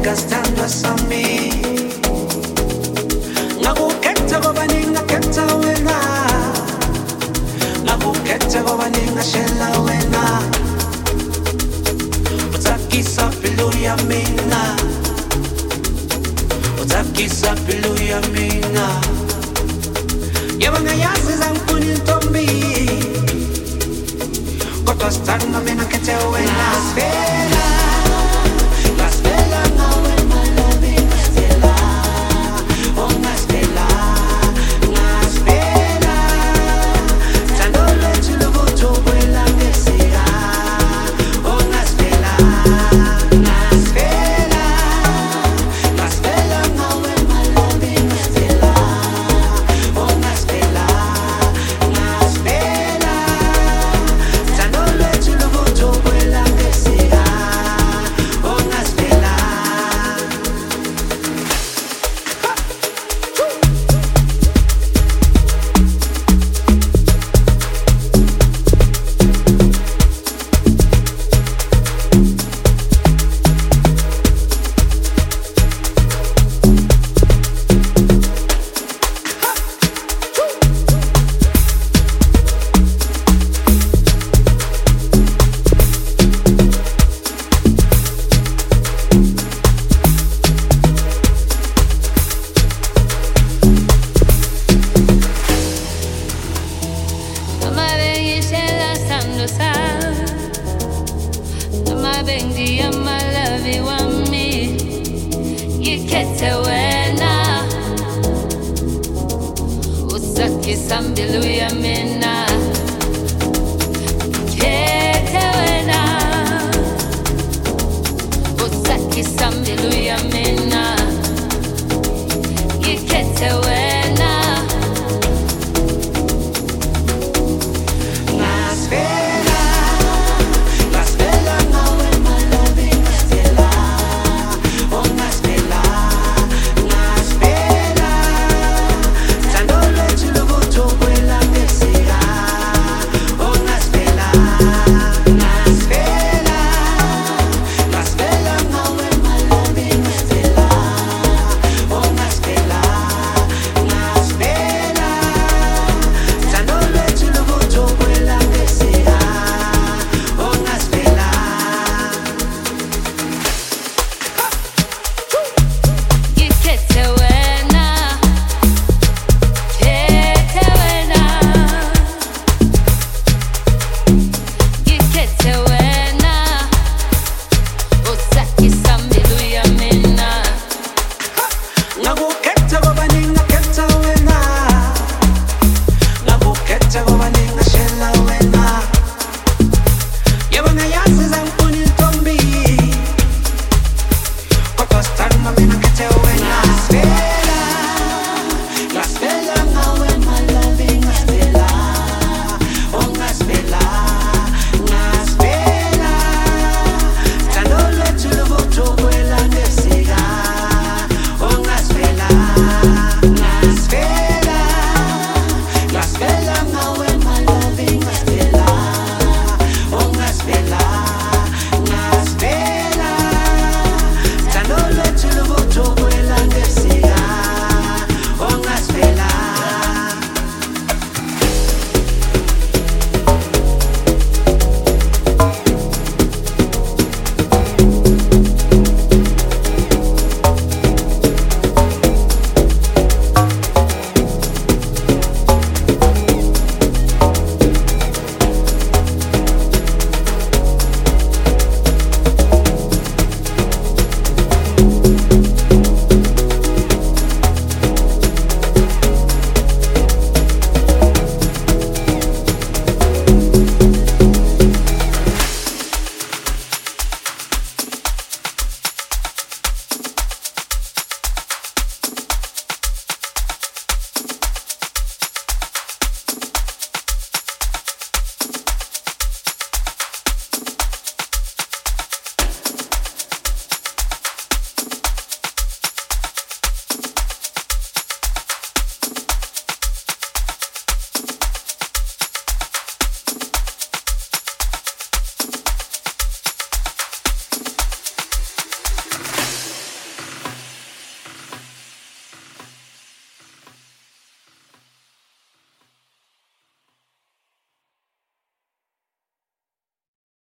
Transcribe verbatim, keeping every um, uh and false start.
sithandwa sami ngakukhetha ngoba ningakhetha wena ngakukhetha ngoba ningashela wena utakisa pilu ya mina utakisa pilu ya mina yaba ngayazi zangifuna intombi kodwa sithandwa mina khethe wena Stella la Stella nawe my love Stella oh my Stella la Stella tando letu lubuto kwela ngesira oh na Stella la Stella la Stella nawe my love Stella oh na Stella la Stella tando letu lubuto kwela ngesira oh na Stella. Noma bengishela sandosa Noma bengi ama love wami Ngikhethe wena Usaki sambilu ya mina Ngikhethe wena Usaki sambilu ya mina Ngikhethe wena La Stella, la Stella nawe my love Stella oh na Stella la Stella tando letu lubuto kwela ngesira oh na Stella la Stella la Stella nawe my love Stella oh na Stella la Stella tando letu lubuto kwela ngesira oh na Stella. Ngikhethe wena Khethe wena Ngikhethe wena Usaki sambilu ya mina Ngakukhetha ngoba ningakhetha wena ngakukhetha ngoba ningashela wena yaba ngayazi zangifuna intombi kodwa sithandwa mina khethe wena